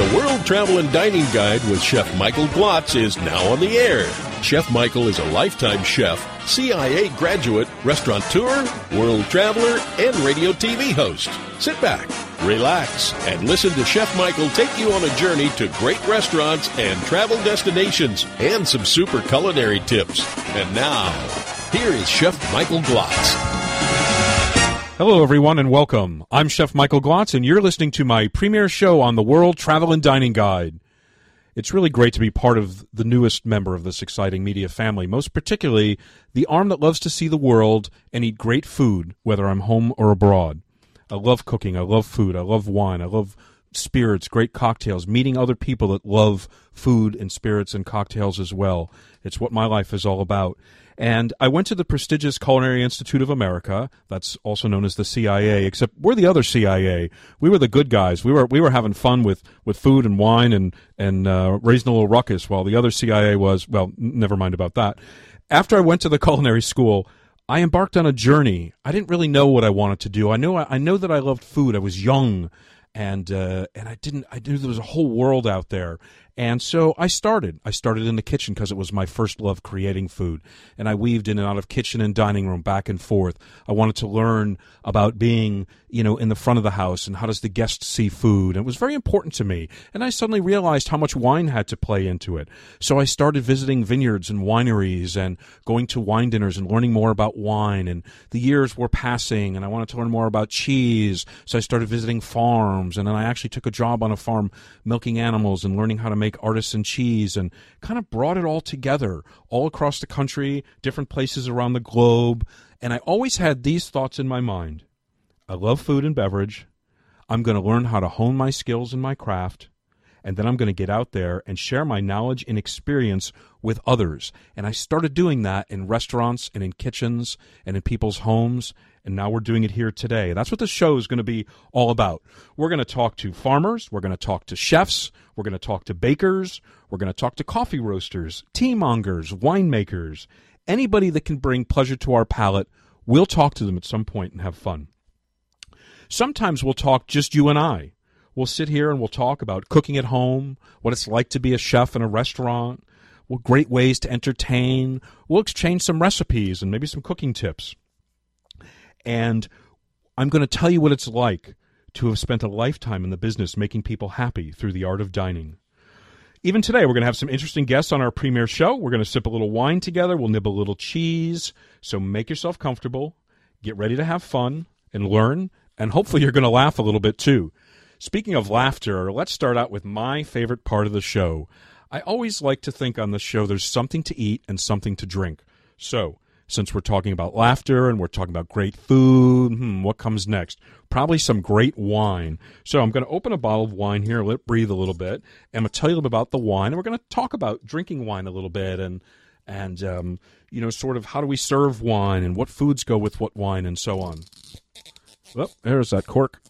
The World Travel and Dining Guide with Chef Michael Glotz is now on the air. Chef Michael is a lifetime chef, CIA graduate, restaurateur, world traveler, and radio TV host. Sit back, relax, and listen to Chef Michael take you on a journey to great restaurants and travel destinations and some super culinary tips. And now, here is Chef Michael Glotz. Hello, everyone, and welcome. I'm Chef Michael Glotz, and you're listening to my premiere show on the World Travel and Dining Guide. It's really great to be part of the newest member of this exciting media family, most particularly the arm that loves to see the world and eat great food, whether I'm home or abroad. I love cooking, I love food, I love wine, I love spirits, great cocktails, meeting other people that love food and spirits and cocktails as well. It's what my life is all about. And I went to the prestigious Culinary Institute of America, that's also known as the CIA, except we're the other CIA. We were the good guys. We were having fun with food and wine and raising a little ruckus, while the other CIA was, well, never mind about that. After I went to the culinary school, I embarked on a journey. I didn't really know what I wanted to do. I know that I loved food. I was young, and I knew there was a whole world out there. And so I started in the kitchen because it was my first love, creating food. And I weaved in and out of kitchen and dining room, back and forth. I wanted to learn about being, in the front of the house and how does the guest see food. And it was very important to me. And I suddenly realized how much wine had to play into it. So I started visiting vineyards and wineries and going to wine dinners and learning more about wine. And the years were passing, and I wanted to learn more about cheese. So I started visiting farms, and then I actually took a job on a farm milking animals and learning how to make artisan cheese, and kind of brought it all together all across the country, different places around the globe. And I always had these thoughts in my mind. I love food and beverage. I'm going to learn how to hone my skills in my craft, and then I'm going to get out there and share my knowledge and experience with others. And I started doing that in restaurants and in kitchens and in people's homes, and now we're doing it here today. That's what the show is going to be all about. We're going to talk to farmers, we're going to talk to chefs, we're going to talk to bakers, we're going to talk to coffee roasters, tea mongers, winemakers, anybody that can bring pleasure to our palate. We'll talk to them at some point and have fun. Sometimes we'll talk just you and I. We'll sit here and we'll talk about cooking at home, what it's like to be a chef in a restaurant, what great ways to entertain. We'll exchange some recipes and maybe some cooking tips. And I'm going to tell you what it's like to have spent a lifetime in the business making people happy through the art of dining. Even today, we're going to have some interesting guests on our premiere show. We're going to sip a little wine together. We'll nibble a little cheese. So make yourself comfortable, get ready to have fun and learn, and hopefully you're going to laugh a little bit too. Speaking of laughter, let's start out with my favorite part of the show. I always like to think on the show there's something to eat and something to drink. So, since we're talking about laughter and we're talking about great food, what comes next? Probably some great wine. So I'm going to open a bottle of wine here, let it breathe a little bit, and I'm going to tell you about the wine, and we're going to talk about drinking wine a little bit and sort of how do we serve wine and what foods go with what wine and so on. Oh, there's that cork.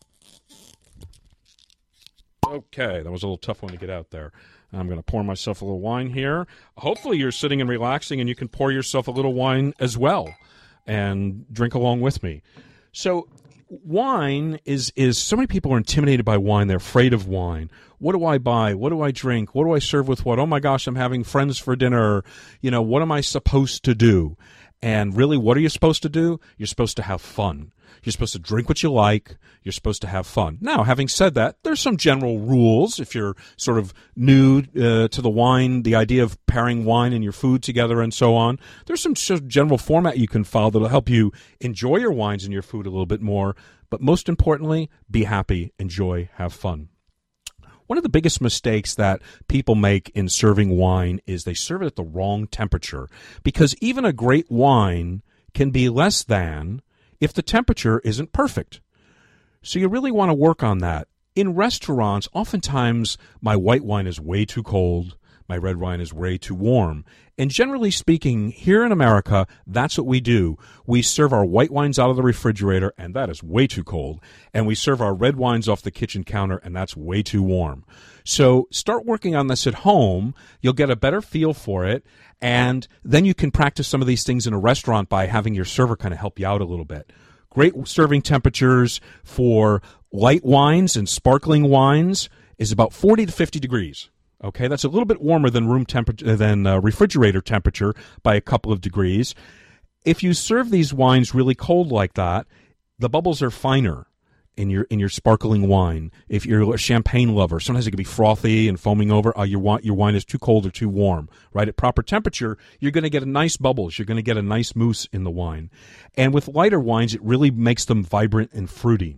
Okay, that was a little tough one to get out there. I'm going to pour myself a little wine here. Hopefully you're sitting and relaxing and you can pour yourself a little wine as well and drink along with me. So wine is so many people are intimidated by wine. They're afraid of wine. What do I buy? What do I drink? What do I serve with what? Oh my gosh, I'm having friends for dinner. What am I supposed to do? And really, what are you supposed to do? You're supposed to have fun. You're supposed to drink what you like. You're supposed to have fun. Now, having said that, there's some general rules. If you're sort of new to the wine, the idea of pairing wine and your food together and so on, there's some sort of general format you can follow that'll help you enjoy your wines and your food a little bit more. But most importantly, be happy, enjoy, have fun. One of the biggest mistakes that people make in serving wine is they serve it at the wrong temperature, because even a great wine can be less than if the temperature isn't perfect. So you really want to work on that. In restaurants, oftentimes my white wine is way too cold, my red wine is way too warm. And generally speaking, here in America, that's what we do. We serve our white wines out of the refrigerator, and that is way too cold. And we serve our red wines off the kitchen counter, and that's way too warm. So start working on this at home. You'll get a better feel for it. And then you can practice some of these things in a restaurant by having your server kind of help you out a little bit. Great serving temperatures for light wines and sparkling wines is about 40 to 50 degrees. Okay, that's a little bit warmer than room temperature, than refrigerator temperature by a couple of degrees. If you serve these wines really cold like that, the bubbles are finer in your sparkling wine. If you're a champagne lover, sometimes it can be frothy and foaming over. Your wine is too cold or too warm. Right at proper temperature, you're going to get a nice bubbles. You're going to get a nice mousse in the wine. And with lighter wines, it really makes them vibrant and fruity.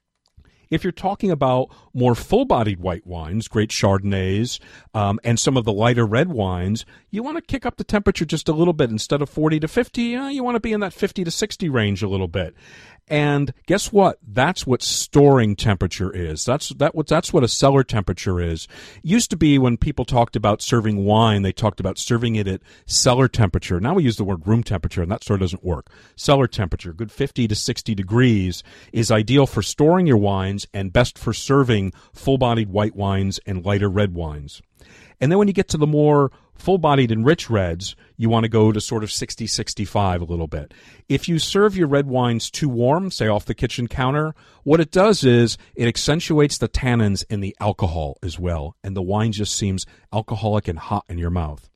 If you're talking about more full-bodied white wines, great Chardonnays, and some of the lighter red wines, you want to kick up the temperature just a little bit. Instead of 40 to 50, you want to be in that 50 to 60 range a little bit. And guess what? That's what storing temperature is. That's what a cellar temperature is. It used to be when people talked about serving wine, they talked about serving it at cellar temperature. Now we use the word room temperature, and that sort of doesn't work. Cellar temperature, good 50 to 60 degrees, is ideal for storing your wines and best for serving full-bodied white wines and lighter red wines. And then when you get to the more full-bodied and rich reds, you want to go to sort of 60, 65 a little bit. If you serve your red wines too warm, say off the kitchen counter, what it does is it accentuates the tannins and the alcohol as well, and the wine just seems alcoholic and hot in your mouth.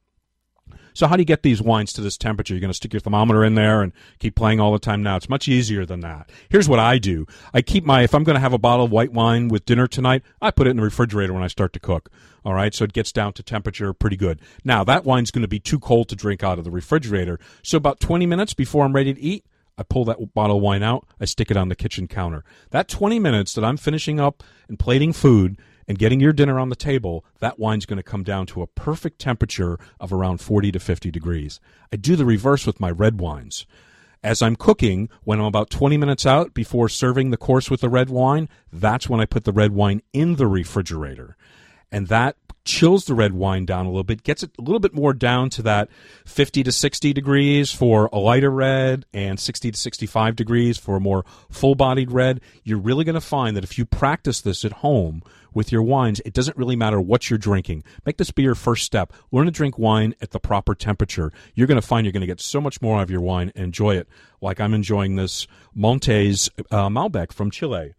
So how do you get these wines to this temperature? You're going to stick your thermometer in there and keep playing all the time now. It's much easier than that. Here's what I do. If I'm going to have a bottle of white wine with dinner tonight, I put it in the refrigerator when I start to cook. All right, so it gets down to temperature pretty good. Now, that wine's going to be too cold to drink out of the refrigerator. So about 20 minutes before I'm ready to eat, I pull that bottle of wine out, I stick it on the kitchen counter. That 20 minutes that I'm finishing up and plating food and getting your dinner on the table, that wine's going to come down to a perfect temperature of around 40 to 50 degrees. I do the reverse with my red wines. As I'm cooking, when I'm about 20 minutes out before serving the course with the red wine, that's when I put the red wine in the refrigerator. And that chills the red wine down a little bit, gets it a little bit more down to that 50 to 60 degrees for a lighter red and 60 to 65 degrees for a more full-bodied red. You're really going to find that if you practice this at home with your wines, it doesn't really matter what you're drinking. Make this be your first step. Learn to drink wine at the proper temperature. You're going to find you're going to get so much more out of your wine and enjoy it like I'm enjoying this Montes Malbec from Chile.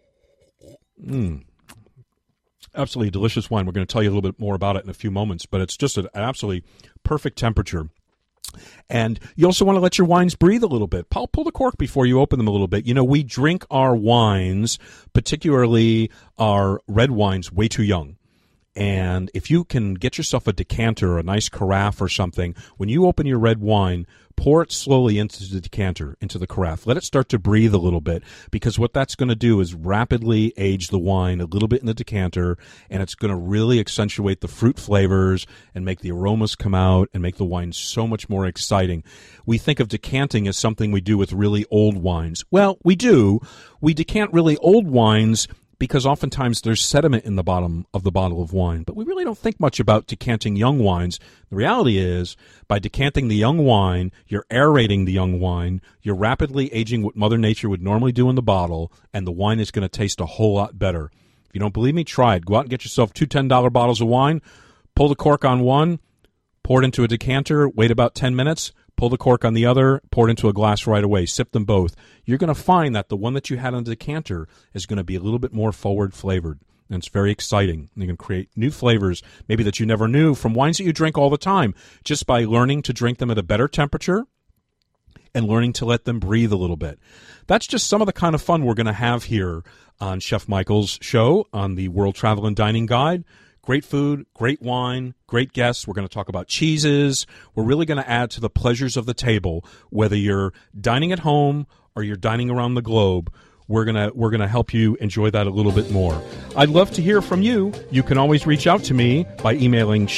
Absolutely delicious wine. We're going to tell you a little bit more about it in a few moments, but it's just an absolutely perfect temperature. And you also want to let your wines breathe a little bit. Pull the cork before you open them a little bit. You know, we drink our wines, particularly our red wines, way too young. And if you can get yourself a decanter or a nice carafe or something, when you open your red wine, pour it slowly into the decanter, into the carafe. Let it start to breathe a little bit, because what that's going to do is rapidly age the wine a little bit in the decanter, and it's going to really accentuate the fruit flavors and make the aromas come out and make the wine so much more exciting. We think of decanting as something we do with really old wines. Well, we do. We decant really old wines because oftentimes there's sediment in the bottom of the bottle of wine. But we really don't think much about decanting young wines. The reality is, by decanting the young wine, you're aerating the young wine, you're rapidly aging what Mother Nature would normally do in the bottle, and the wine is going to taste a whole lot better. If you don't believe me, try it. Go out and get yourself 2 $10 bottles of wine, pull the cork on one, pour it into a decanter, wait about 10 minutes, pull the cork on the other, pour it into a glass right away. Sip them both. You're going to find that the one that you had on the decanter is going to be a little bit more forward flavored. And it's very exciting. You can create new flavors, maybe that you never knew, from wines that you drink all the time, just by learning to drink them at a better temperature and learning to let them breathe a little bit. That's just some of the kind of fun we're going to have here on Chef Michael's show on the World Travel and Dining Guide. Great food, great wine, great guests. We're going to talk about cheeses. We're really going to add to the pleasures of the table, whether you're dining at home or you're dining around the globe. We're gonna help you enjoy that a little bit more. I'd love to hear from you. You can always reach out to me by emailing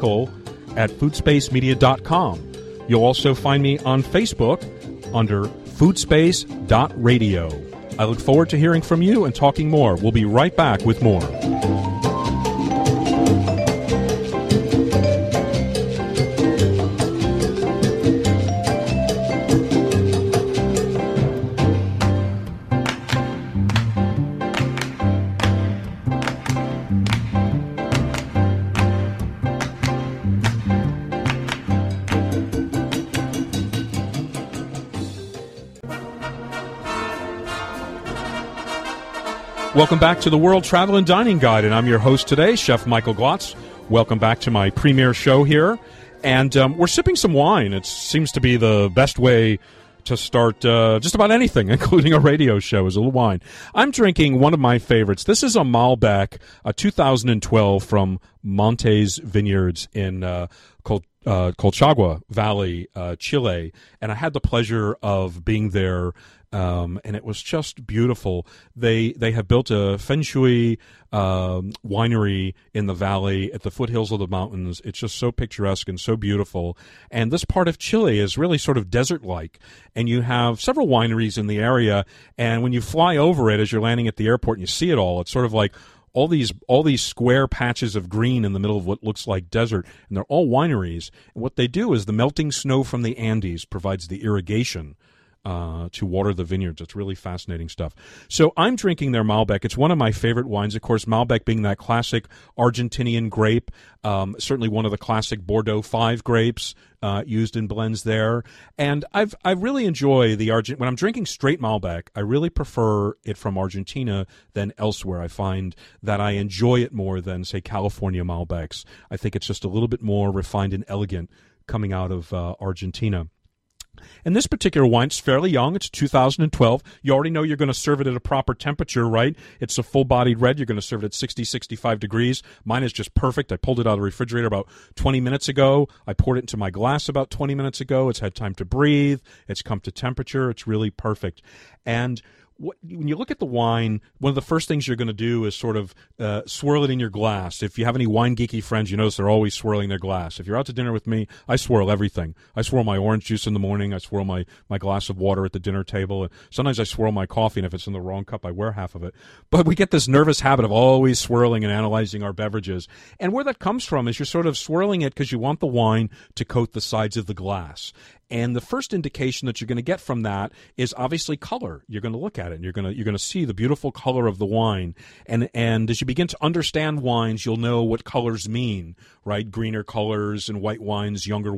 chefmichael@foodspacemedia.com. You'll also find me on Facebook under foodspace.radio. I look forward to hearing from you and talking more. We'll be right back with more. Welcome back to the World Travel and Dining Guide, and I'm your host today, Chef Michael Glotz. Welcome back to my premiere show here, and we're sipping some wine. It seems to be the best way to start just about anything, including a radio show, is a little wine. I'm drinking one of my favorites. This is a Malbec, a 2012 from Montes Vineyards in Colchagua Valley, Chile, and I had the pleasure of being there. And it was just beautiful. They have built a Feng Shui winery in the valley at the foothills of the mountains. It's just so picturesque and so beautiful. And this part of Chile is really sort of desert-like. And you have several wineries in the area. And when you fly over it as you're landing at the airport and you see it all, it's sort of like all these square patches of green in the middle of what looks like desert, and they're all wineries. And what they do is the melting snow from the Andes provides the irrigation to water the vineyards. It's really fascinating stuff. So I'm drinking their Malbec. It's one of my favorite wines, of course, Malbec being that classic Argentinian grape, certainly one of the classic Bordeaux 5 grapes used in blends there. And I really enjoy when I'm drinking straight Malbec, I really prefer it from Argentina than elsewhere. I find that I enjoy it more than, say, California Malbecs. I think it's just a little bit more refined and elegant coming out of Argentina. And this particular wine, it's fairly young. It's 2012. You already know you're going to serve it at a proper temperature, right? It's a full-bodied red. You're going to serve it at 60, 65 degrees. Mine is just perfect. I pulled it out of the refrigerator about 20 minutes ago. I poured it into my glass about 20 minutes ago. It's had time to breathe. It's come to temperature. It's really perfect. And when you look at the wine, one of the first things you're going to do is sort of swirl it in your glass. If you have any wine geeky friends, you notice they're always swirling their glass. If you're out to dinner with me, I swirl everything. I swirl my orange juice in the morning. I swirl my glass of water at the dinner table. And sometimes I swirl my coffee, and if it's in the wrong cup, I wear half of it. But we get this nervous habit of always swirling and analyzing our beverages. And where that comes from is you're sort of swirling it because you want the wine to coat the sides of the glass. And the first indication that you're going to get from that is obviously color. You're going to look at it, and you're going to see the beautiful color of the wine. And as you begin to understand wines, you'll know what colors mean, right? Greener colors and white wines, younger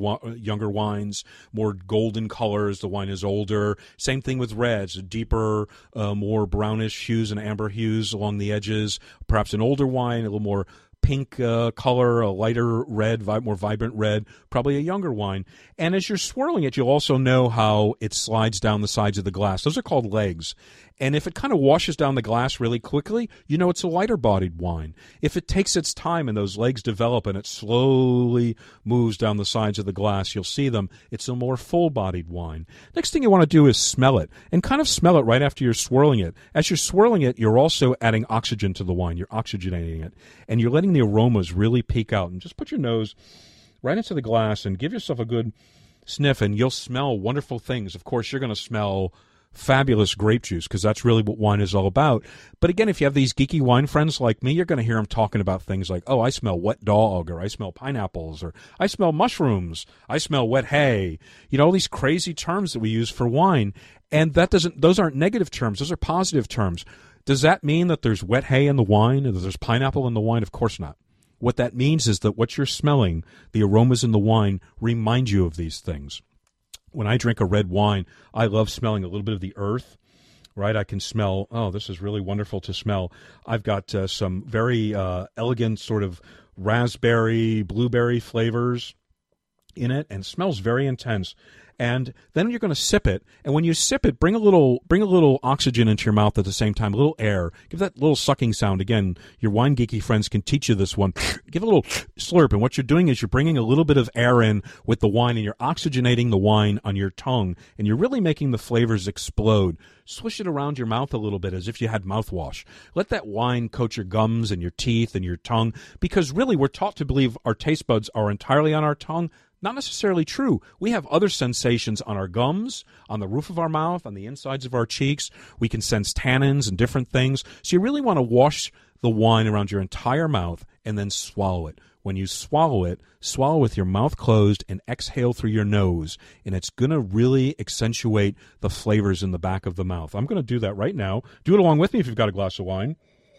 wines, more golden colors. The wine is older. Same thing with reds, deeper, more brownish hues and amber hues along the edges. Perhaps an older wine, a little more pink color, a lighter red, more vibrant red, probably a younger wine. And as you're swirling it, you'll also know how it slides down the sides of the glass. Those are called legs. And if it kind of washes down the glass really quickly, you know it's a lighter-bodied wine. If it takes its time and those legs develop and it slowly moves down the sides of the glass, you'll see them. It's a more full-bodied wine. Next thing you want to do is smell it, and kind of smell it right after you're swirling it. As you're swirling it, you're also adding oxygen to the wine. You're oxygenating it, and you're letting the aromas really peek out. And just put your nose right into the glass and give yourself a good sniff, and you'll smell wonderful things. Of course, you're going to smell fabulous grape juice, because that's really what wine is all about. But again, if you have these geeky wine friends like me, you're going to hear them talking about things like, oh, I smell wet dog, or I smell pineapples, or I smell mushrooms, I smell wet hay. You know, all these crazy terms that we use for wine. And those aren't negative terms, those are positive terms. Does that mean that there's wet hay in the wine, or that there's pineapple in the wine? Of course not. What that means is that what you're smelling, the aromas in the wine, remind you of these things. When I drink a red wine, I love smelling a little bit of the earth, right? I can smell, oh, this is really wonderful to smell. I've got some very elegant sort of raspberry, blueberry flavors in it, and smells very intense. And then you're going to sip it, and when you sip it, bring a little oxygen into your mouth at the same time, a little air. Give that little sucking sound. Again, your wine geeky friends can teach you this one. Give a little slurp, and what you're doing is you're bringing a little bit of air in with the wine, and you're oxygenating the wine on your tongue, and you're really making the flavors explode. Swish it around your mouth a little bit as if you had mouthwash. Let that wine coat your gums and your teeth and your tongue, because really we're taught to believe our taste buds are entirely on our tongue. Not necessarily true. We have other sensations on our gums, on the roof of our mouth, on the insides of our cheeks. We can sense tannins and different things. So you really want to wash the wine around your entire mouth and then swallow it. When you swallow it, swallow with your mouth closed and exhale through your nose. And it's going to really accentuate the flavors in the back of the mouth. I'm going to do that right now. Do it along with me if you've got a glass of wine.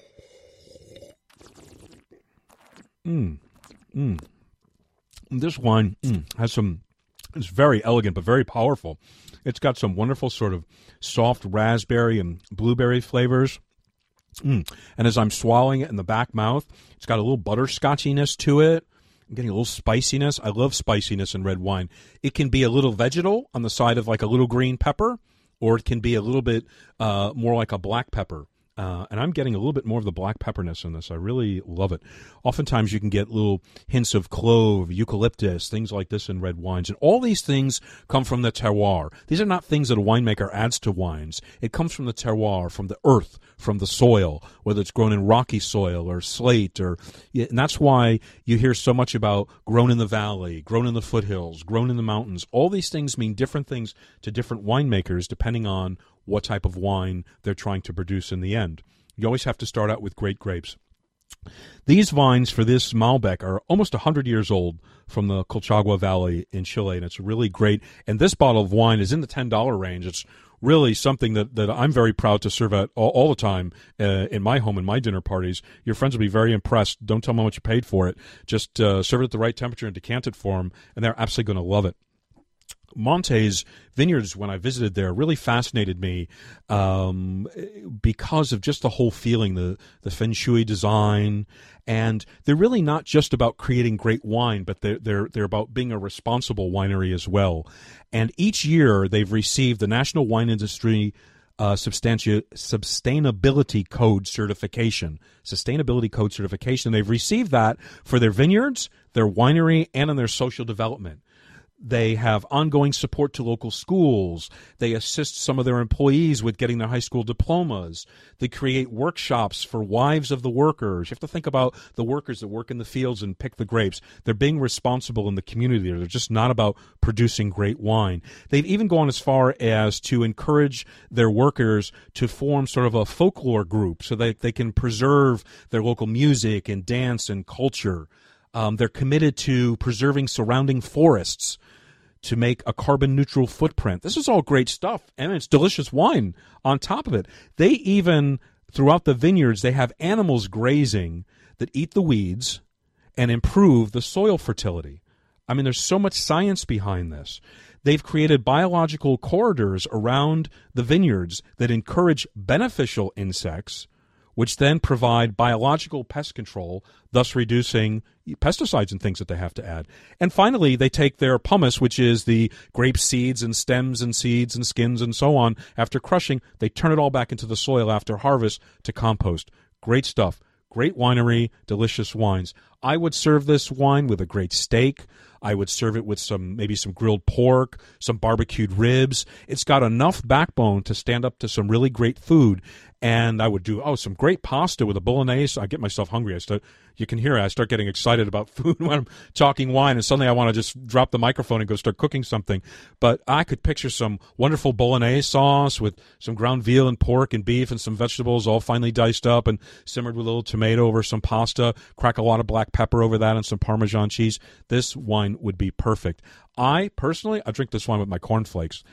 This wine it's very elegant but very powerful. It's got some wonderful sort of soft raspberry and blueberry flavors. And as I'm swallowing it in the back mouth, it's got a little butterscotchiness to it. I'm getting a little spiciness. I love spiciness in red wine. It can be a little vegetal on the side of like a little green pepper, or it can be a little bit more like a black pepper. And I'm getting a little bit more of the black pepperness in this. I really love it. Oftentimes you can get little hints of clove, eucalyptus, things like this in red wines. And all these things come from the terroir. These are not things that a winemaker adds to wines. It comes from the terroir, from the earth, from the soil, whether it's grown in rocky soil or slate. And that's why you hear so much about grown in the valley, grown in the foothills, grown in the mountains. All these things mean different things to different winemakers depending on what type of wine they're trying to produce in the end. You always have to start out with great grapes. These vines for this Malbec are almost 100 years old from the Colchagua Valley in Chile, and it's really great. And this bottle of wine is in the $10 range. It's really something that I'm very proud to serve at all the time in my home, in my dinner parties. Your friends will be very impressed. Don't tell them how much you paid for it. Just serve it at the right temperature and decant it for them, and they're absolutely going to love it. Monte's vineyards, when I visited there, really fascinated me because of just the whole feeling, the feng shui design, and they're really not just about creating great wine, but they're about being a responsible winery as well. And each year they've received the National Wine Industry Sustainability Code certification. Sustainability Code certification. They've received that for their vineyards, their winery, and in their social development. They have ongoing support to local schools. They assist some of their employees with getting their high school diplomas. They create workshops for wives of the workers. You have to think about the workers that work in the fields and pick the grapes. They're being responsible in the community. They're just not about producing great wine. They've even gone as far as to encourage their workers to form sort of a folklore group so that they can preserve their local music and dance and culture. They're committed to preserving surrounding forests to make a carbon-neutral footprint. This is all great stuff, and it's delicious wine on top of it. They even, throughout the vineyards, they have animals grazing that eat the weeds and improve the soil fertility. I mean, there's so much science behind this. They've created biological corridors around the vineyards that encourage beneficial insects, which then provide biological pest control, thus reducing pesticides and things that they have to add. And finally, they take their pomace, which is the grape seeds and stems and seeds and skins and so on. After crushing, they turn it all back into the soil after harvest to compost. Great stuff. Great winery, delicious wines. I would serve this wine with a great steak. I would serve it with maybe some grilled pork, some barbecued ribs. It's got enough backbone to stand up to some really great food. And I would do some great pasta with a bolognese. I get myself hungry. You can hear it. I start getting excited about food when I'm talking wine, and suddenly I want to just drop the microphone and go start cooking something. But I could picture some wonderful bolognese sauce with some ground veal and pork and beef and some vegetables all finely diced up and simmered with a little tomato over some pasta, crack a lot of black pepper over that and some Parmesan cheese. This wine would be perfect. I drink this wine with my cornflakes.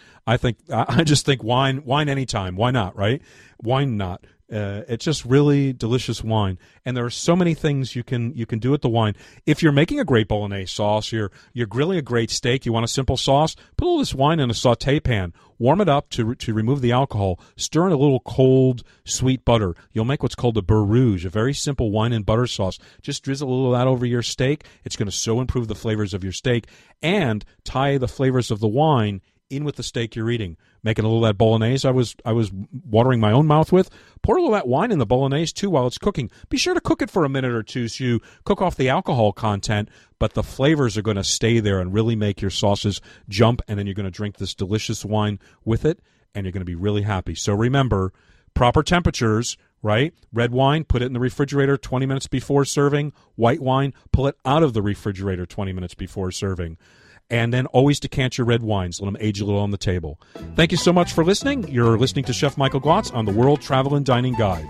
I just think wine anytime. Why not, right? Why not? It's just really delicious wine, and there are so many things you can do with the wine. If you're making a great bolognese sauce, you're grilling a great steak, you want a simple sauce, put all this wine in a saute pan, warm it up to remove the alcohol, stir in a little cold sweet butter. You'll make what's called a beurre rouge, a very simple wine and butter sauce. Just drizzle a little of that over your steak. It's going to so improve the flavors of your steak and tie the flavors of the wine in with the steak you're eating. Making a little of that bolognese I was watering my own mouth with. Pour a little of that wine in the bolognese too while it's cooking. Be sure to cook it for a minute or two so you cook off the alcohol content, but the flavors are going to stay there and really make your sauces jump, and then you're going to drink this delicious wine with it, and you're going to be really happy. So remember, proper temperatures, right? Red wine, put it in the refrigerator 20 minutes before serving. White wine, pull it out of the refrigerator 20 minutes before serving. And then always decant your red wines. Let them age a little on the table. Thank you so much for listening. You're listening to Chef Michael Glotz on the World Travel and Dining Guide.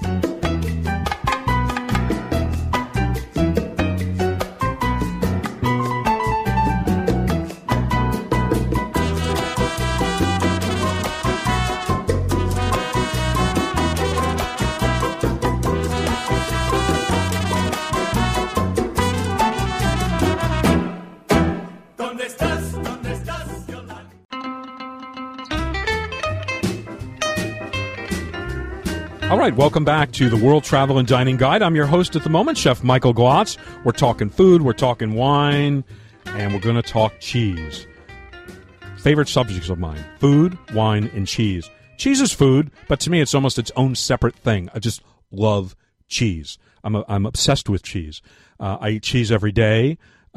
All right, welcome back to the World Travel and Dining Guide. I'm your host at the moment, Chef Michael Glotz. We're talking food, we're talking wine, and we're going to talk cheese. Favorite subjects of mine: food, wine, and cheese. Cheese is food, but to me it's almost its own separate thing. I just love cheese. I'm obsessed with cheese. I eat cheese every day.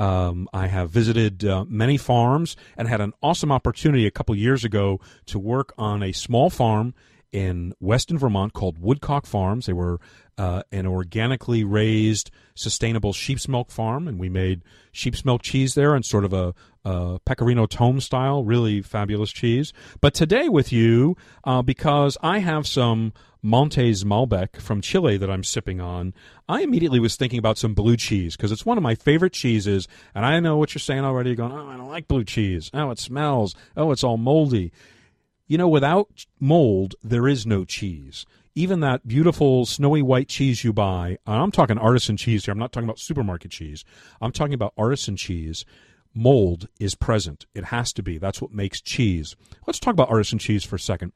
I have visited many farms and had an awesome opportunity a couple years ago to work on a small farm in western Vermont called Woodcock Farms. They were an organically raised, sustainable sheep's milk farm, and we made sheep's milk cheese there in sort of a pecorino tome style, really fabulous cheese. But today with you, because I have some Montes Malbec from Chile that I'm sipping on, I immediately was thinking about some blue cheese because it's one of my favorite cheeses, and I know what you're saying already. You're going, oh, I don't like blue cheese. Oh, it smells. Oh, it's all moldy. You know, without mold, there is no cheese. Even that beautiful snowy white cheese you buy, I'm talking artisan cheese here. I'm not talking about supermarket cheese. I'm talking about artisan cheese. Mold is present. It has to be. That's what makes cheese. Let's talk about artisan cheese for a second.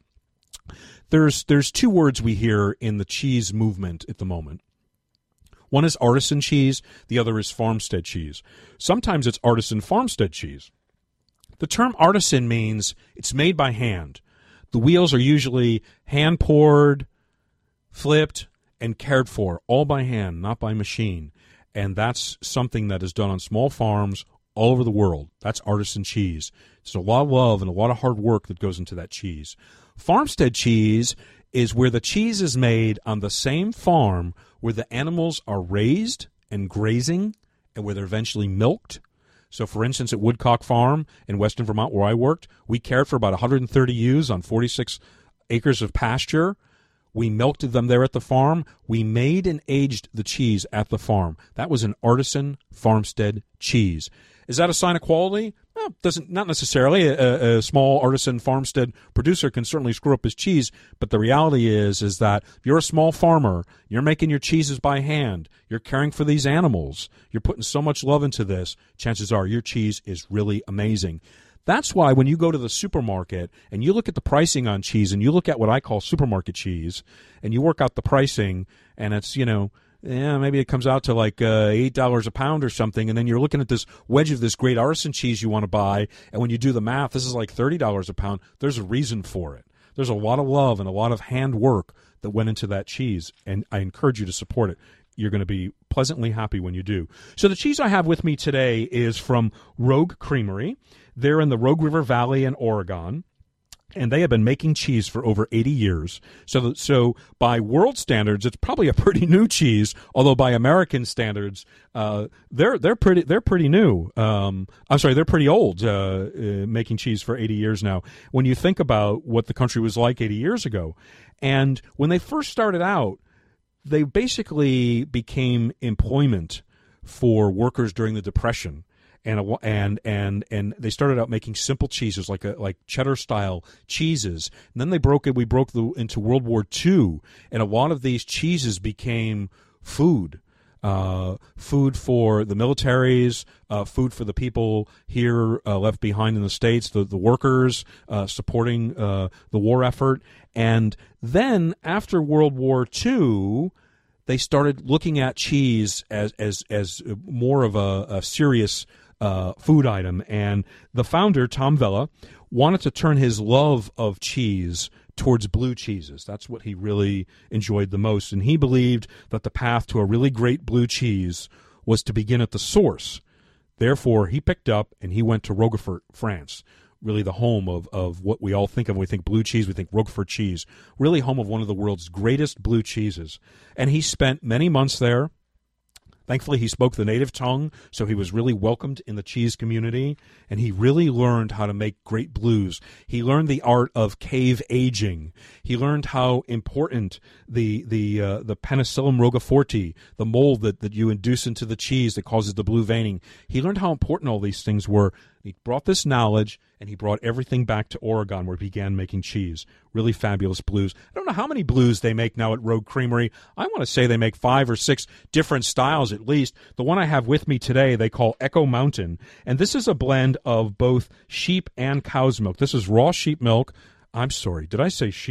There's two words we hear in the cheese movement at the moment. One is artisan cheese. The other is farmstead cheese. Sometimes it's artisan farmstead cheese. The term artisan means it's made by hand. The wheels are usually hand-poured, flipped, and cared for, all by hand, not by machine. And that's something that is done on small farms all over the world. That's artisan cheese. There's a lot of love and a lot of hard work that goes into that cheese. Farmstead cheese is where the cheese is made on the same farm where the animals are raised and grazing and where they're eventually milked. So, for instance, at Woodcock Farm in western Vermont where I worked, we cared for about 130 ewes on 46 acres of pasture. We milked them there at the farm. We made and aged the cheese at the farm. That was an artisan farmstead cheese. Is that a sign of quality? Well, not necessarily. A small artisan farmstead producer can certainly screw up his cheese, but the reality is that if you're a small farmer, you're making your cheeses by hand, you're caring for these animals, you're putting so much love into this, chances are your cheese is really amazing. That's why when you go to the supermarket and you look at the pricing on cheese and you look at what I call supermarket cheese and you work out the pricing and it's, maybe it comes out to like $8 a pound or something, and then you're looking at this wedge of this great artisan cheese you want to buy, and when you do the math, this is like $30 a pound. There's a reason for it. There's a lot of love and a lot of hand work that went into that cheese, and I encourage you to support it. You're going to be pleasantly happy when you do. So the cheese I have with me today is from Rogue Creamery. They're in the Rogue River Valley in Oregon. And they have been making cheese for over 80 years. So by world standards, it's probably a pretty new cheese. Although by American standards, they're pretty new. They're pretty old. Making cheese for 80 years now. When you think about what the country was like 80 years ago, and when they first started out, they basically became employment for workers during the Depression. And they started out making simple cheeses like cheddar style cheeses. And then we broke into World War II, and a lot of these cheeses became food. Food for the militaries, food for the people here left behind in the States, the workers supporting the war effort. And then after World War II, they started looking at cheese as more of a serious food item, and the founder, Tom Vella, wanted to turn his love of cheese towards blue cheeses. That's what he really enjoyed the most, and he believed that the path to a really great blue cheese was to begin at the source. Therefore, he picked up and he went to Roquefort, France, really the home of what we all think of when we think blue cheese. We think Roquefort cheese, really home of one of the world's greatest blue cheeses. And he spent many months there. Thankfully, he spoke the native tongue, so he was really welcomed in the cheese community, and he really learned how to make great blues. He learned the art of cave aging. He learned how important the Penicillium roqueforti, the mold that you induce into the cheese that causes the blue veining. He learned how important all these things were. He brought this knowledge, and he brought everything back to Oregon, where he began making cheese. Really fabulous blues. I don't know how many blues they make now at Rogue Creamery. I want to say they make 5 or 6 different styles at least. The one I have with me today they call Echo Mountain, and this is a blend of both sheep and cow's milk. This is raw sheep milk. I'm sorry, did I say sheep?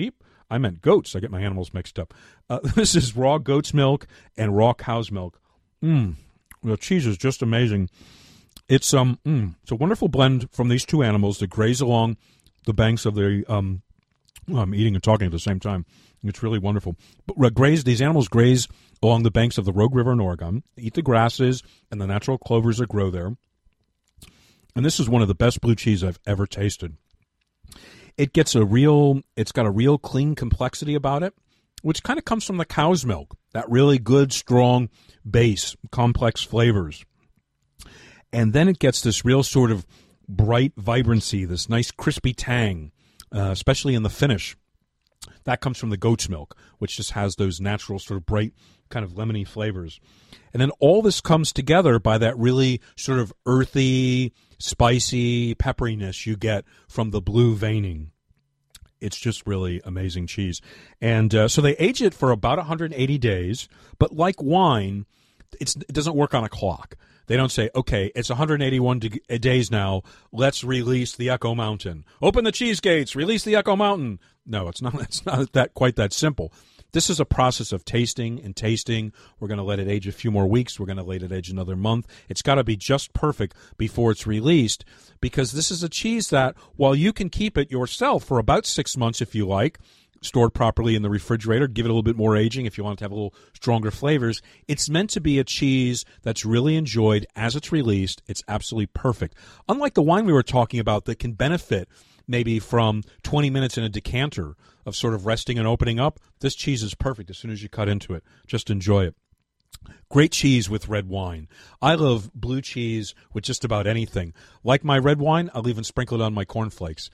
I meant goats. I get my animals mixed up. This is raw goat's milk and raw cow's milk. The cheese is just amazing. It's it's a wonderful blend from these two animals that graze along the banks of the I'm eating and talking at the same time. It's really wonderful. But these animals graze along the banks of the Rogue River in Oregon, eat the grasses and the natural clovers that grow there. And this is one of the best blue cheese I've ever tasted. It's got a real clean complexity about it, which kind of comes from the cow's milk, that really good, strong base, complex flavors. And then it gets this real sort of bright vibrancy, this nice crispy tang, especially in the finish. That comes from the goat's milk, which just has those natural sort of bright kind of lemony flavors. And then all this comes together by that really sort of earthy, spicy pepperiness you get from the blue veining. It's just really amazing cheese. And so they age it for about 180 days, but like wine, it doesn't work on a clock. They don't say, okay, it's 181 days now, let's release the Echo Mountain. Open the cheese gates, release the Echo Mountain. No, it's not quite that simple. This is a process of tasting and tasting. We're going to let it age a few more weeks. We're going to let it age another month. It's got to be just perfect before it's released, because this is a cheese that, while you can keep it yourself for about 6 months if you like, stored properly in the refrigerator, give it a little bit more aging if you want it to have a little stronger flavors, it's meant to be a cheese that's really enjoyed as it's released. It's absolutely perfect. Unlike the wine we were talking about that can benefit maybe from 20 minutes in a decanter of sort of resting and opening up, this cheese is perfect as soon as you cut into it. Just enjoy it. Great cheese with red wine. I love blue cheese with just about anything. Like my red wine, I'll even sprinkle it on my cornflakes.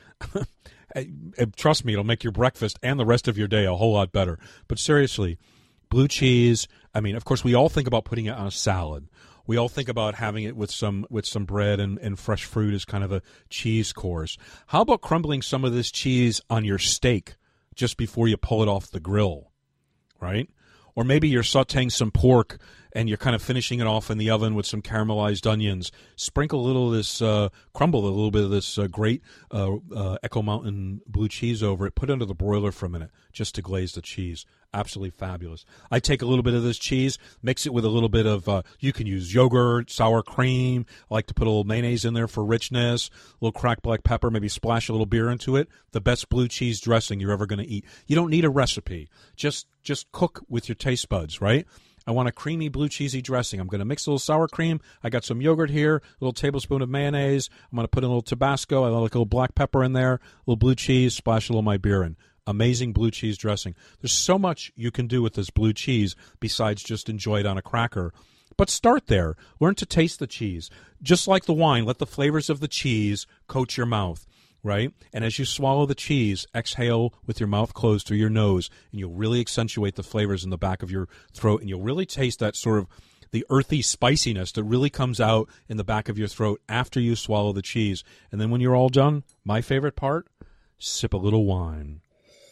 Trust me, it'll make your breakfast and the rest of your day a whole lot better. But seriously, blue cheese, I mean, of course, we all think about putting it on a salad. We all think about having it with some bread and fresh fruit as kind of a cheese course. How about crumbling some of this cheese on your steak just before you pull it off the grill, right? Or maybe you're sautéing some pork and you're kind of finishing it off in the oven with some caramelized onions. Sprinkle a little of this, crumble a little bit of this great Echo Mountain blue cheese over it. Put it under the broiler for a minute just to glaze the cheese. Absolutely fabulous. I take a little bit of this cheese, mix it with a little bit of, you can use yogurt, sour cream. I like to put a little mayonnaise in there for richness, a little cracked black pepper, maybe splash a little beer into it. The best blue cheese dressing you're ever going to eat. You don't need a recipe. Just cook with your taste buds, right? I want a creamy blue cheesy dressing. I'm going to mix a little sour cream. I got some yogurt here, a little tablespoon of mayonnaise. I'm going to put in a little Tabasco. I like a little black pepper in there, a little blue cheese, splash a little of my beer in. Amazing blue cheese dressing. There's so much you can do with this blue cheese besides just enjoy it on a cracker. But start there. Learn to taste the cheese. Just like the wine, let the flavors of the cheese coat your mouth, right? And as you swallow the cheese, exhale with your mouth closed through your nose, and you'll really accentuate the flavors in the back of your throat, and you'll really taste that sort of the earthy spiciness that really comes out in the back of your throat after you swallow the cheese. And then when you're all done, my favorite part, sip a little wine.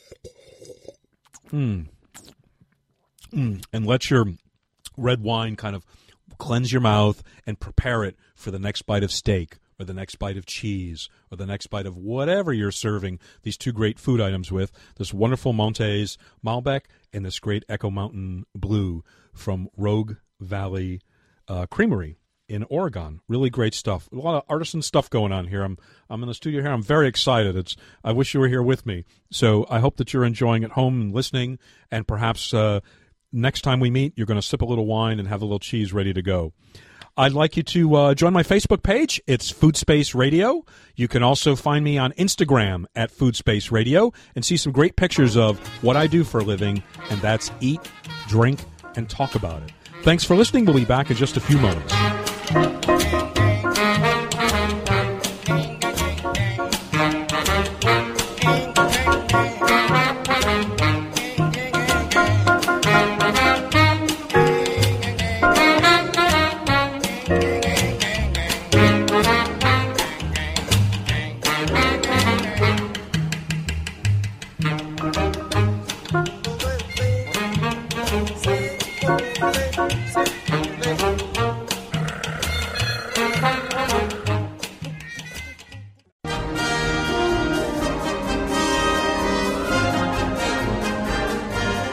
And let your red wine kind of cleanse your mouth and prepare it for the next bite of steak or the next bite of cheese or the next bite of whatever you're serving these two great food items with, this wonderful Montes Malbec and this great Echo Mountain Blue from Rogue Valley Creamery in Oregon. Really great stuff. A lot of artisan stuff going on here. I'm in the studio here. I'm very excited. I wish you were here with me. So I hope that you're enjoying at home and listening, and perhaps next time we meet, you're going to sip a little wine and have a little cheese ready to go. I'd like you to join my Facebook page. It's Food Space Radio. You can also find me on Instagram at Food Space Radio and see some great pictures of what I do for a living, and that's eat, drink, and talk about it. Thanks for listening. We'll be back in just a few moments.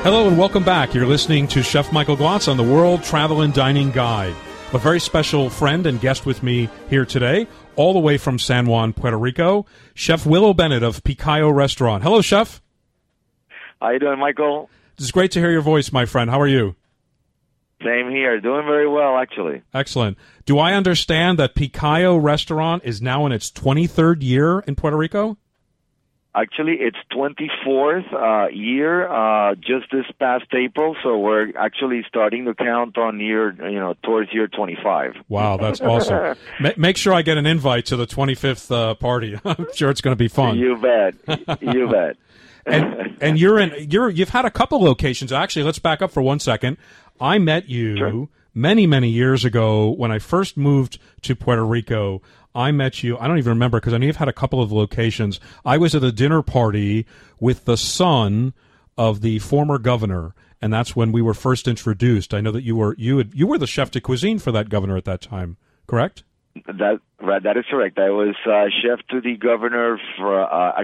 Hello and welcome back. You're listening to Chef Michael Glotz on the World Travel and Dining Guide. A very special friend and guest with me here today, all the way from San Juan, Puerto Rico, Chef Willow Bennett of Picayo Restaurant. Hello, Chef. How you doing, Michael? It's great to hear your voice, my friend. How are you? Same here. Doing very well, actually. Excellent. Do I understand that Picayo Restaurant is now in its 23rd year in Puerto Rico? Actually, it's 24th year, just this past April, so we're actually starting to count on towards year 25. Wow, that's awesome. Make sure I get an invite to the 25th party. I'm sure it's going to be fun. You bet. You bet. And you've had a couple locations. Actually, let's back up for 1 second. I met you many, many years ago when I first moved to Puerto Rico. I met you, I don't even remember because I know you've had a couple of locations. I was at a dinner party with the son of the former governor, and that's when we were first introduced. I know that you were the chef de cuisine for that governor at that time, correct? That is correct. I was chef to the governor for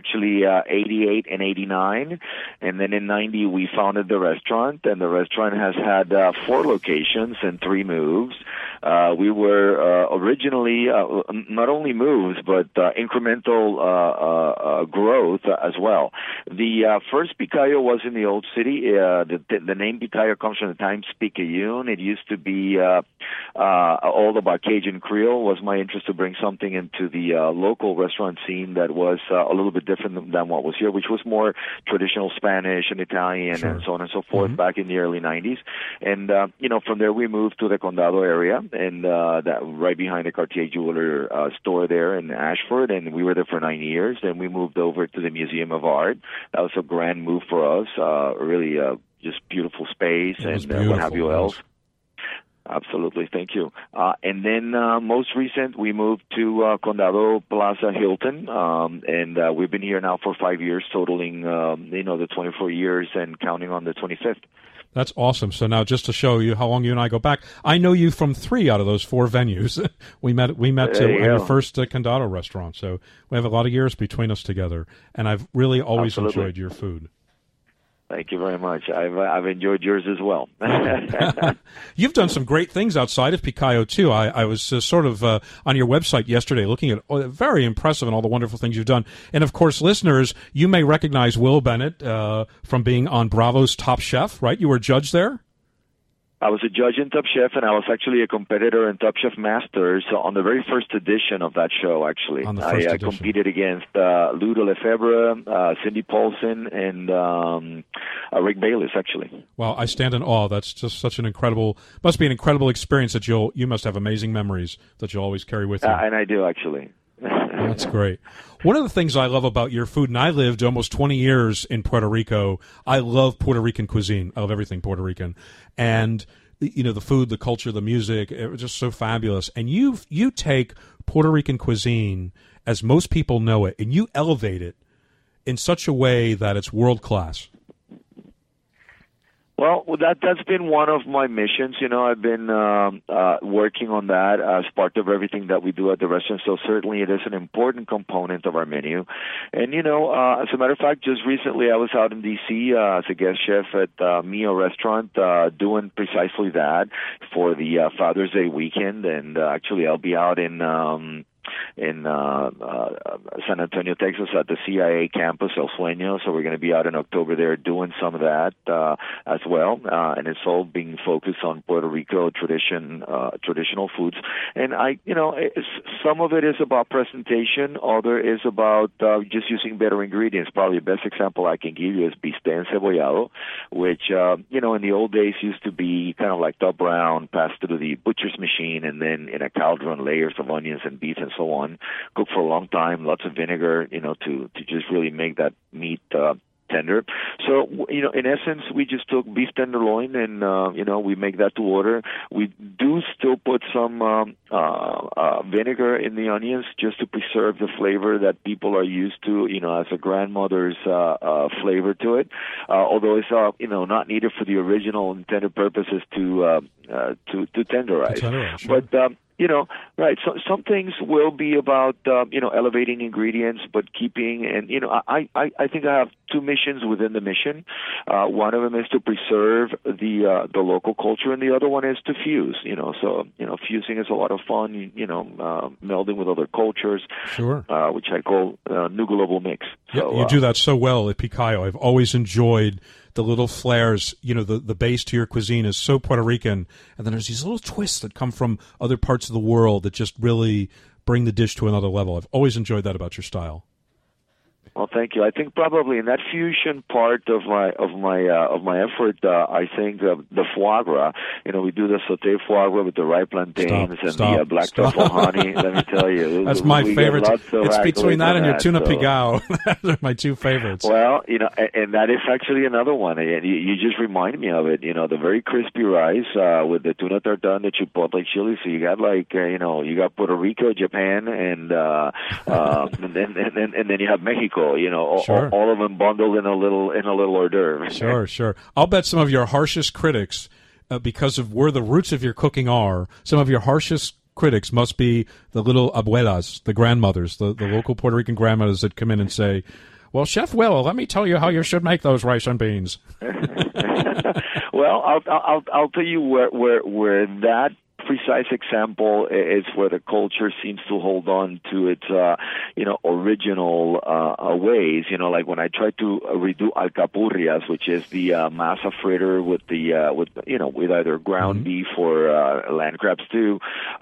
88 and 89, and then in 90 we founded the restaurant, and the restaurant has had 4 locations and 3 moves. We were originally not only moves, but incremental growth as well. The first Picayo was in the old city. The name Picayo comes from the time Picayune. It used to be all about Cajun Creole. Was my interest to bring something into the local restaurant scene that was a little bit different than what was here, which was more traditional Spanish and Italian and so on and so forth back in the early 90s. And, from there we moved to the Condado area, and that right behind the Cartier Jeweler store there in Ashford, and we were there for 9 years. Then we moved over to the Museum of Art. That was a grand move for us, really just beautiful space and what have you else. Absolutely, thank you. And then most recent, we moved to Condado Plaza Hilton, and we've been here now for 5 years, totaling the 24 years and counting on the 25th. That's awesome. So now, just to show you how long you and I go back, I know you from 3 out of those 4 venues. we met at your first Condado restaurant, so we have a lot of years between us together, and I've really always enjoyed your food. Thank you very much. I've enjoyed yours as well. You've done some great things outside of Picayo, too. I was sort of on your website yesterday looking at very impressive and all the wonderful things you've done. And, of course, listeners, you may recognize Will Bennett from being on Bravo's Top Chef, right? You were a judge there? I was a judge in Top Chef, and I was actually a competitor in Top Chef Masters on the very first edition of that show, actually. I competed against Ludo Lefebvre, Cindy Paulson, and Rick Bayless, actually. Well, I stand in awe. That's just such an must be an incredible experience that you must have amazing memories that you'll always carry with you. And I do, actually. That's great. One of the things I love about your food, and I lived almost 20 years in Puerto Rico, I love Puerto Rican cuisine. I love everything Puerto Rican. And, the food, the culture, the music, it was just so fabulous. And you take Puerto Rican cuisine, as most people know it, and you elevate it in such a way that it's world class. Well, that's been one of my missions. I've been working on that as part of everything that we do at the restaurant. So certainly it is an important component of our menu. And, as a matter of fact, just recently I was out in D.C. As a guest chef at Mio Restaurant doing precisely that for the Father's Day weekend. And actually I'll be out in San Antonio, Texas, at the CIA campus, El Sueño. So we're going to be out in October there doing some of that as well. And it's all being focused on Puerto Rico traditional foods. And some of it is about presentation. Other is about just using better ingredients. Probably the best example I can give you is bistec encebollado, which, in the old days used to be kind of like top brown, passed through the butcher's machine, and then in a cauldron, layers of onions and beef and so on, cooked for a long time, lots of vinegar, to just really make that meat tender. So, in essence, we just took beef tenderloin and, we make that to order. We do still put some vinegar in the onions just to preserve the flavor that people are used to, as a grandmother's flavor to it. Although it's, not needed for the original intended purposes to tenderize. Sure. But, right. So some things will be about, elevating ingredients, but keeping, and, I think I have two missions within the mission. One of them is to preserve the local culture, and the other one is to fuse, so, fusing is a lot of fun, melding with other cultures, sure, which I call New Global Mix. So, you do that so well at Picayo. I've always enjoyed the little flares. The base to your cuisine is so Puerto Rican, and then there's these little twists that come from other parts of the world that just really bring the dish to another level. I've always enjoyed that about your style. Well, thank you. I think probably in that fusion part of my effort, I think the foie gras. We do the sauté foie gras with the ripe plantains and the black truffle honey. Let me tell you, that's my favorite. It's between that and your tuna pigao. Those are my two favorites. Well, and that is actually another one. And you just remind me of it. The very crispy rice with the tuna tartar and the chipotle chili. So you got you got Puerto Rico, Japan, and then you have Mexico. Sure. All of them bundled in a little hors d'oeuvre. Sure. I'll bet some of your harshest critics, because of where the roots of your cooking are, some of your harshest critics must be the little abuelas, the grandmothers, the local Puerto Rican grandmothers that come in and say, "Well, Chef Will, let me tell you how you should make those rice and beans." Well, I'll tell you where that precise example is where the culture seems to hold on to its, original ways. Like when I tried to redo alcapurrias, which is the masa fritter with with either ground beef or land crab stew.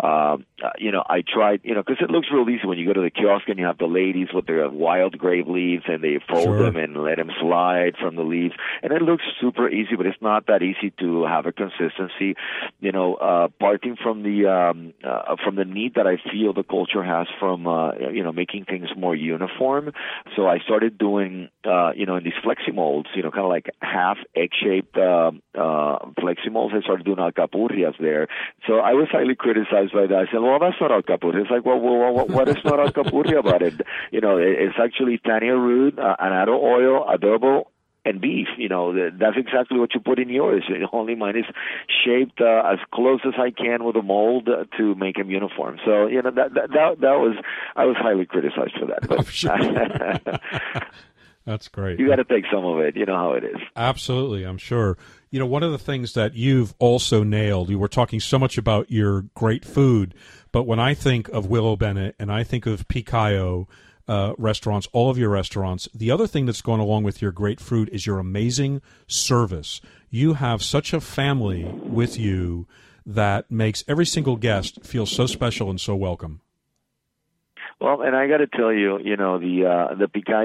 I tried, because it looks real easy when you go to the kiosk and you have the ladies with their wild grape leaves and they fold them and let them slide from the leaves, and it looks super easy, but it's not that easy to have a consistency. Parting from the need that I feel the culture has from making things more uniform. So I started doing in these flexi molds, kind of like half egg-shaped flexi molds. I started doing alcapurrias there. So I was highly criticized by that. I said, "Well, that's not alcapurria." It's like, well, what is not alcapurria about it? It's actually tania root, annatto oil, adobo, and beef. That's exactly what you put in yours. Only mine is shaped as close as I can with a mold to make them uniform. So that was, I was highly criticized for that. But sure. That's great. You got to take some of it. You know how it is. Absolutely, I'm sure. One of the things that you've also nailed, you were talking so much about your great food, but when I think of Willow Bennett and I think of Picayo restaurants, all of your restaurants, the other thing that's going along with your great food is your amazing service. You have such a family with you that makes every single guest feel so special and so welcome. Well, and I got to tell you, the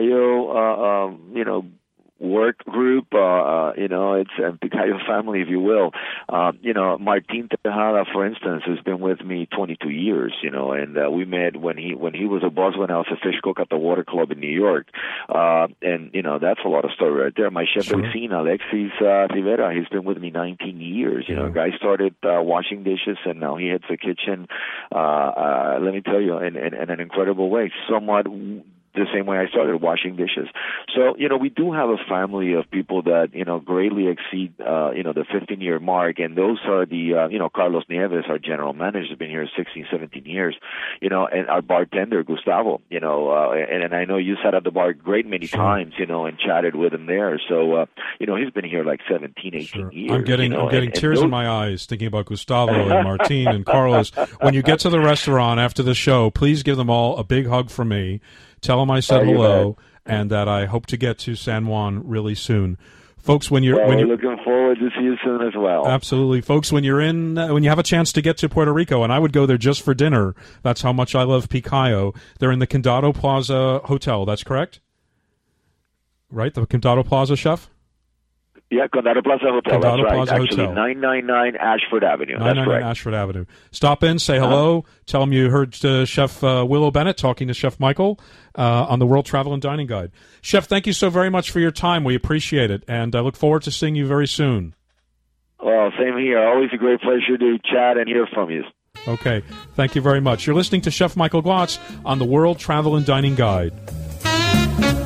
Picayo, work group, it's a Picayo family, if you will. Martin Tejada, for instance, has been with me 22 years, and we met when he was a boss when I was a fish cook at the Water Club in New York. And that's a lot of story right there. My chef del cine, Alexis Rivera, he's been with me 19 years. Guy started washing dishes, and now he heads the kitchen, let me tell you, in an incredible way. Somewhat the same way I started, washing dishes. So, we do have a family of people that, greatly exceed, the 15-year mark. And those are the, Carlos Nieves, our general manager, has been here 16, 17 years, and our bartender, Gustavo, and I know you sat at the bar a great many times, and chatted with him there. So, he's been here like 17, 18 years. I'm getting tears in my eyes thinking about Gustavo and Martin and Carlos. When you get to the restaurant after the show, please give them all a big hug from me. Tell them I said hello, and that I hope to get to San Juan really soon, folks. We're looking forward to see you soon as well. Absolutely, folks. When you have a chance to get to Puerto Rico, and I would go there just for dinner. That's how much I love Picayo. They're in the Condado Plaza Hotel. That's correct, right? The Condado Plaza, Chef. Yeah, Condado Plaza Hotel. Condado that's right. Plaza Actually, Hotel. 999 Ashford Avenue. 999 Ashford Avenue. Stop in, say hello. Tell them you heard Chef Willow Bennett talking to Chef Michael on the World Travel and Dining Guide. Chef, thank you so very much for your time. We appreciate it, and I look forward to seeing you very soon. Well, same here. Always a great pleasure to chat and hear from you. Okay. Thank you very much. You're listening to Chef Michael Glotz on the World Travel and Dining Guide.